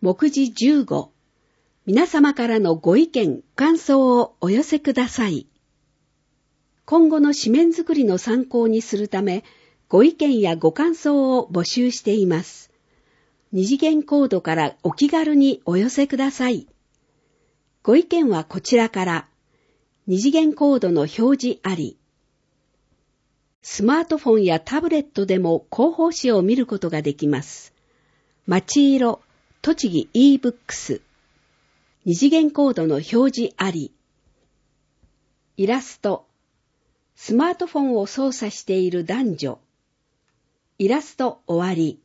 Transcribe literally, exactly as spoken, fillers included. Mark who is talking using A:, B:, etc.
A: 目次じゅうご、皆様からのご意見、感想をお寄せください。今後の紙面作りの参考にするため、ご意見やご感想を募集しています。二次元コードからお気軽にお寄せください。ご意見はこちらから、二次元コードの表示あり。スマートフォンやタブレットでも広報誌を見ることができます。まちいろ、栃木 e ブックス。二次元コードの表示あり。イラスト。スマートフォンを操作している男女。イラスト終わり。